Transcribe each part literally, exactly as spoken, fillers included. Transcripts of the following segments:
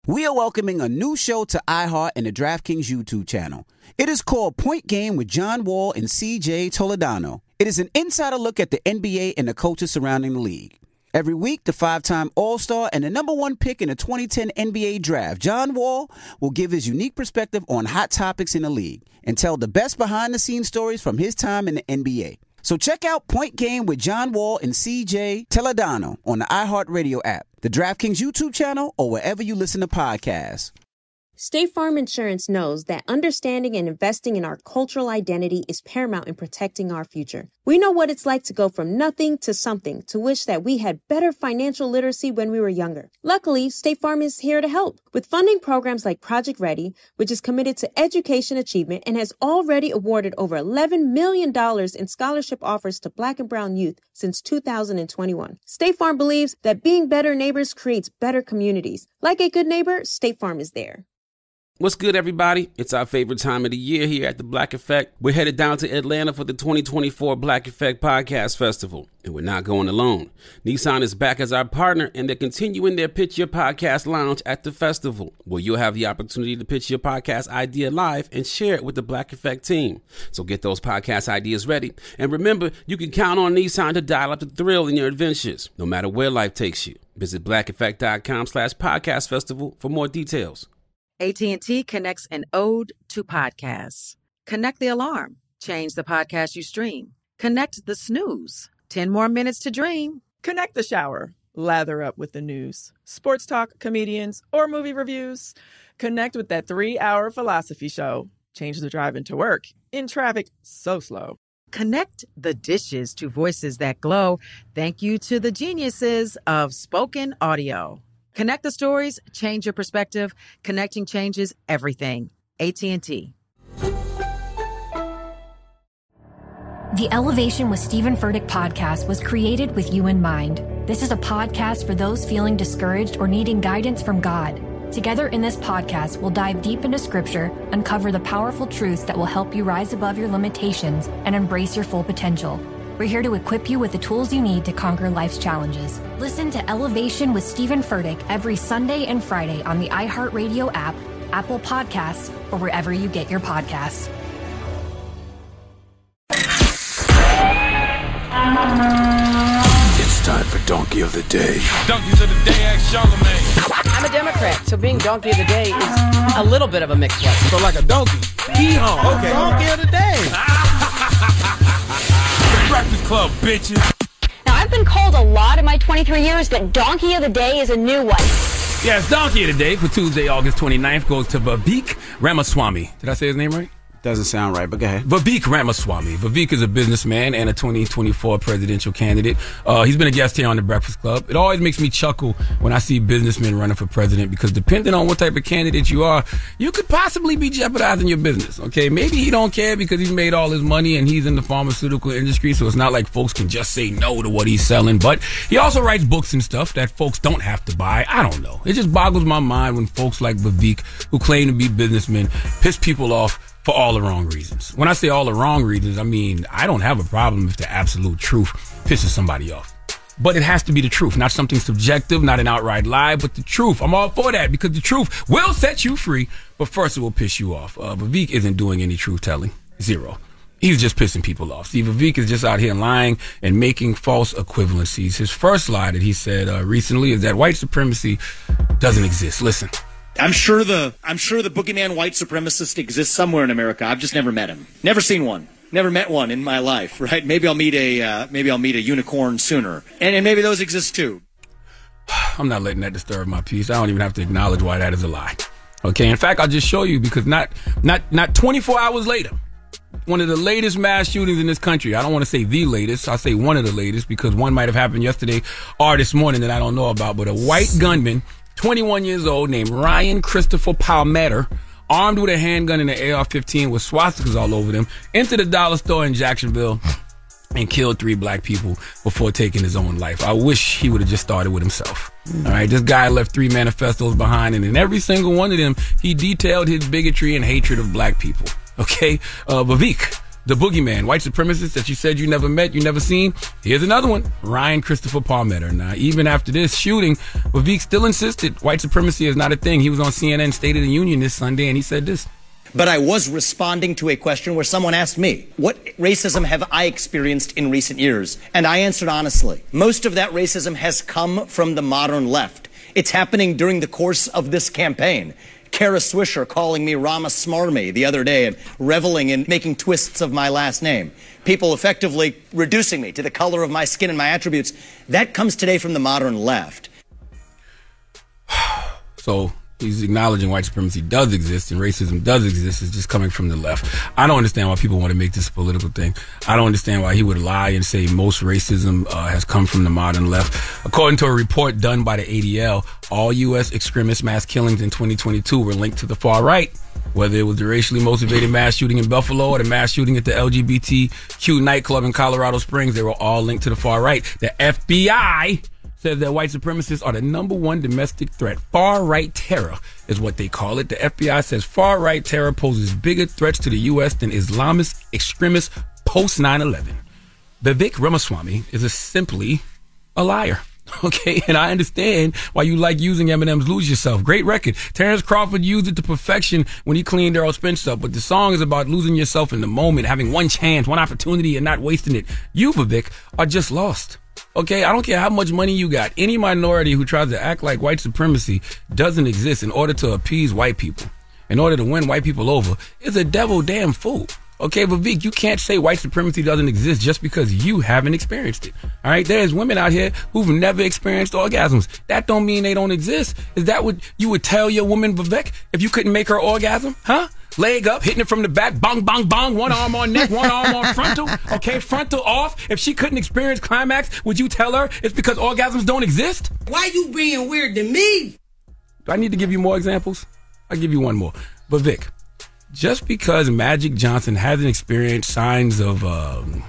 We are welcoming a new show to iHeart and the DraftKings YouTube channel. It is called Point Game with John Wall and C J Toledano. It is an insider look at the N B A and the coaches surrounding the league. Every week, the five-time All-Star and the number one pick in the twenty ten N B A Draft, John Wall, will give his unique perspective on hot topics in the league and tell the best behind-the-scenes stories from his time in the N B A. So check out Point Game with John Wall and C J Toledano on the iHeartRadio app, the DraftKings YouTube channel, or wherever you listen to podcasts. State Farm Insurance knows that understanding and investing in our cultural identity is paramount in protecting our future. We know what it's like to go from nothing to something, to wish that we had better financial literacy when we were younger. Luckily, State Farm is here to help with funding programs like Project Ready, which is committed to education achievement and has already awarded over eleven million dollars in scholarship offers to Black and Brown youth since two thousand twenty-one. State Farm believes that being better neighbors creates better communities. Like a good neighbor, State Farm is there. What's good, everybody? It's our favorite time of the year here at the Black Effect. We're headed down to Atlanta for the twenty twenty-four Black Effect Podcast Festival, and we're not going alone. Nissan is back as our partner, and they're continuing their Pitch Your Podcast Lounge at the festival, where you'll have the opportunity to pitch your podcast idea live and share it with the Black Effect team. So get those podcast ideas ready. And remember, you can count on Nissan to dial up the thrill in your adventures, no matter where life takes you. Visit blackeffect.com slash podcast festival for more details. A T and T connects an ode to podcasts. Connect the alarm. Change the podcast you stream. Connect the snooze. ten more minutes to dream. Connect the shower. Lather up with the news. Sports talk, comedians, or movie reviews. Connect with that three-hour philosophy show. Change the drive into work. In traffic so slow. Connect the dishes to voices that glow. Thank you to the geniuses of spoken audio. Connect the stories, change your perspective. Connecting changes everything. A T and T. The Elevation with Stephen Furtick podcast was created with you in mind. This is a podcast for those feeling discouraged or needing guidance from God. Together in this podcast, we'll dive deep into Scripture, uncover the powerful truths that will help you rise above your limitations and embrace your full potential. We're here to equip you with the tools you need to conquer life's challenges. Listen to Elevation with Stephen Furtick every Sunday and Friday on the iHeartRadio app, Apple Podcasts, or wherever you get your podcasts. It's time for Donkey of the Day. Donkeys of the Day, ask Charlamagne. I'm a Democrat, so being Donkey of the Day is a little bit of a mixed blessing. So like a donkey. Hee-haw. Okay. Donkey of the Day. Breakfast Club, bitches. Now, I've been called a lot in my twenty-three years, but Donkey of the Day is a new one. Yes, Donkey of the Day for Tuesday, August twenty-ninth goes to Vivek Ramaswamy. Did I say his name right? Doesn't sound right, but go ahead. Vivek Ramaswamy. Vivek is a businessman and a twenty twenty-four presidential candidate. Uh, he's been a guest here on the Breakfast Club. It always makes me chuckle when I see businessmen running for president because depending on what type of candidate you are, you could possibly be jeopardizing your business. Okay, maybe he don't care because he's made all his money and he's in the pharmaceutical industry, so it's not like folks can just say no to what he's selling. But he also writes books and stuff that folks don't have to buy. I don't know. It just boggles my mind when folks like Vivek, who claim to be businessmen, piss people off for all the wrong reasons. When I say all the wrong reasons, I mean, I don't have a problem if the absolute truth pisses somebody off. But it has to be the truth, not something subjective, not an outright lie, but the truth. I'm all for that because the truth will set you free, but first it will piss you off. Uh, Vivek isn't doing any truth telling. Zero. He's just pissing people off. See, Vivek is just out here lying and making false equivalencies. His first lie that he said uh, recently is that white supremacy doesn't exist. Listen. I'm sure the I'm sure the boogeyman white supremacist exists somewhere in America. I've just never met him. Never seen one. Never met one in my life. Right? Maybe I'll meet a uh, maybe I'll meet a unicorn sooner. And, and maybe those exist too. I'm not letting that disturb my peace. I don't even have to acknowledge why that is a lie. Okay. In fact, I'll just show you because not not not twenty-four hours later, one of the latest mass shootings in this country. I don't want to say the latest. I'll say one of the latest because one might have happened yesterday or this morning that I don't know about. But a white gunman, twenty-one years old, named Ryan Christopher Palmeter, armed with a handgun and an A R fifteen with swastikas all over them, entered a dollar store in Jacksonville and killed three black people before taking his own life. I wish he would have just started with himself. All right, this guy left three manifestos behind, and in every single one of them, he detailed his bigotry and hatred of black people. Okay, uh, Vivek. The boogeyman, white supremacist that you said you never met, you never seen. Here's another one, Ryan Christopher Palmetto. Now, even after this shooting, Vivek still insisted white supremacy is not a thing. He was on C N N State of the Union this Sunday, and he said this. But I was responding to a question where someone asked me, what racism have I experienced in recent years? And I answered honestly. Most of that racism has come from the modern left. It's happening during the course of this campaign. Kara Swisher calling me Rama Smarmy the other day and reveling in making twists of my last name. People effectively reducing me to the color of my skin and my attributes. That comes today from the modern left. So he's acknowledging white supremacy does exist and racism does exist. It's just coming from the left. I don't understand why people want to make this a political thing. I don't understand why he would lie and say most racism uh, has come from the modern left. According to a report done by the A D L, all U S extremist mass killings in twenty twenty-two were linked to the far right. Whether it was the racially motivated mass shooting in Buffalo or the mass shooting at the L G B T Q nightclub in Colorado Springs, they were all linked to the far right. The F B I says that white supremacists are the number one domestic threat. Far-right terror is what they call it. The F B I says far-right terror poses bigger threats to the U S than Islamist extremists post nine eleven. Vivek Ramaswamy is a simply a liar. Okay, and I understand why you like using Eminem's Lose Yourself. Great record. Terrence Crawford used it to perfection when he cleaned Errol Spence up, but the song is about losing yourself in the moment, having one chance, one opportunity, and not wasting it. You, Vivek, are just lost. Okay, I don't care how much money you got. Any minority who tries to act like white supremacy doesn't exist in order to appease white people, in order to win white people over, is a devil damn fool. Okay, Vivek, you can't say white supremacy doesn't exist just because you haven't experienced it. All right, there's women out here who've never experienced orgasms. That don't mean they don't exist. Is that what you would tell your woman, Vivek, if you couldn't make her orgasm? Huh? Leg up, hitting it from the back, bong, bong, bong, one arm on neck, one arm on frontal. Okay, frontal off. If she couldn't experience climax, would you tell her it's because orgasms don't exist? Why you being weird to me? Do I need to give you more examples? I'll give you one more. Vivek, just because Magic Johnson hasn't experienced signs of, um,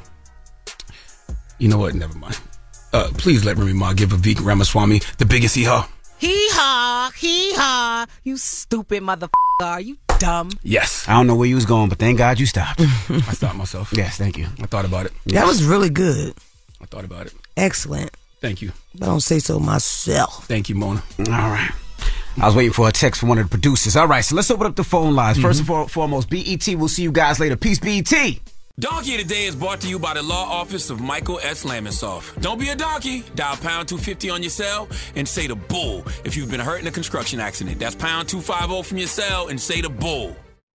you know what, never mind. Uh, please let Remy Ma give Vivek Ramaswamy the biggest hee-haw. Hee-haw, hee-haw, you stupid motherfucker, are you dumb? Yes. I don't know where you was going, but thank God you stopped. I stopped myself. Yes, thank you. I thought about it. That Yes. was really good. I thought about it. Excellent. Thank you. I don't say so myself. Thank you, Mona. All right. I was waiting for a text from one of the producers. All right, so let's open up the phone lines. Mm-hmm. First and foremost, B E T. We'll see you guys later. Peace, B E T. Donkey of the Day is brought to you by the law office of Michael S. Lamonsoff. Don't be a donkey. Dial pound two fifty on your cell and say the bull if you've been hurt in a construction accident. That's pound two fifty from your cell and say the bull.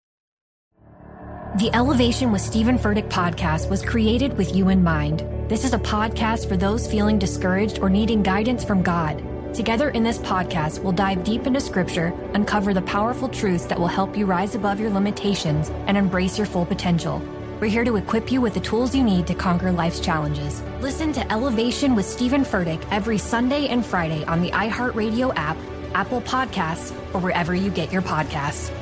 The Elevation with Stephen Furtick podcast was created with you in mind. This is a podcast for those feeling discouraged or needing guidance from God. Together in this podcast, we'll dive deep into scripture, uncover the powerful truths that will help you rise above your limitations and embrace your full potential. We're here to equip you with the tools you need to conquer life's challenges. Listen to Elevation with Stephen Furtick every Sunday and Friday on the iHeartRadio app, Apple Podcasts, or wherever you get your podcasts.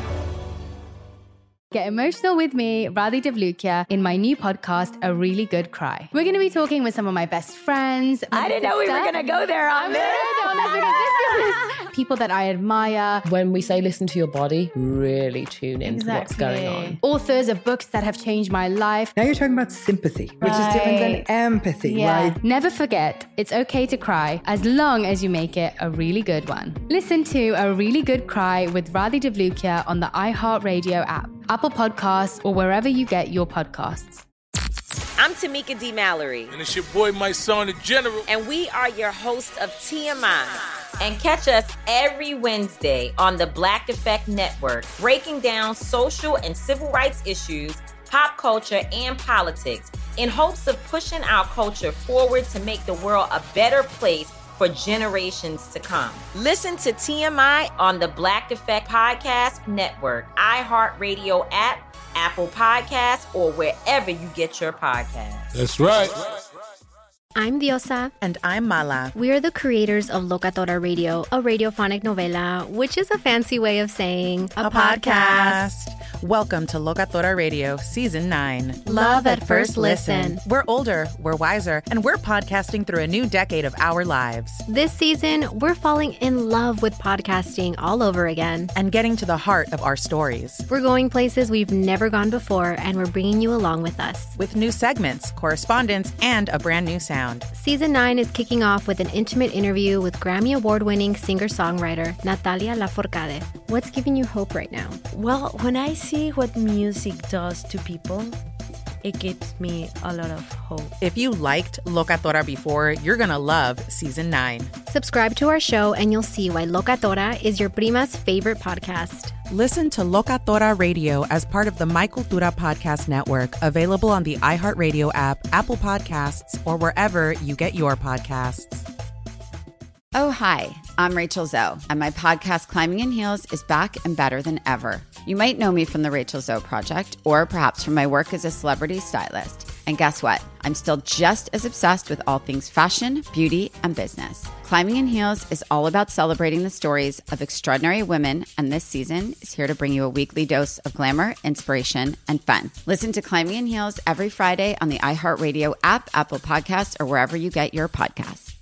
Get emotional with me, Radhi Devlukia, in my new podcast, A Really Good Cry. We're going to be talking with some of my best friends. I didn't know we were going to go there on this. People that I admire. When we say listen to your body, really tune into Exactly. what's going on. Authors of books that have changed my life. Now you're talking about sympathy, which Right. is different than empathy, Yeah. right? Never forget, it's okay to cry as long as you make it a really good one. Listen to A Really Good Cry with Radhi Devlukia on the iHeartRadio app, Apple Podcasts, or wherever you get your podcasts. I'm Tamika D. Mallory. And it's your boy, my son, the General. And we are your hosts of T M I. And catch us every Wednesday on the Black Effect Network, breaking down social and civil rights issues, pop culture, and politics in hopes of pushing our culture forward to make the world a better place for generations to come. Listen to T M I on the Black Effect Podcast Network, iHeartRadio app, Apple Podcasts, or wherever you get your podcasts. That's right. I'm Diosa. And I'm Mala. We are the creators of Locatora Radio, a radiophonic novela, which is a fancy way of saying a, a podcast. podcast. Welcome to Locatora Radio Season nine. Love at first listen. We're older, we're wiser, and we're podcasting through a new decade of our lives. This season, we're falling in love with podcasting all over again. And getting to the heart of our stories. We're going places we've never gone before, and we're bringing you along with us. With new segments, correspondence, and a brand new sound. Season nine is kicking off with an intimate interview with Grammy Award-winning singer-songwriter Natalia Lafourcade. What's giving you hope right now? Well, when I see what music does to people, it gives me a lot of hope. If you liked Locatora before, you're going to love Season nine. Subscribe to our show and you'll see why Locatora is your prima's favorite podcast. Listen to Locatora Radio as part of the My Cultura Podcast Network, available on the iHeartRadio app, Apple Podcasts, or wherever you get your podcasts. Oh, hi, I'm Rachel Zoe, and my podcast, Climbing in Heels, is back and better than ever. You might know me from the Rachel Zoe Project, or perhaps from my work as a celebrity stylist. And guess what? I'm still just as obsessed with all things fashion, beauty, and business. Climbing in Heels is all about celebrating the stories of extraordinary women, and this season is here to bring you a weekly dose of glamour, inspiration, and fun. Listen to Climbing in Heels every Friday on the iHeartRadio app, Apple Podcasts, or wherever you get your podcasts.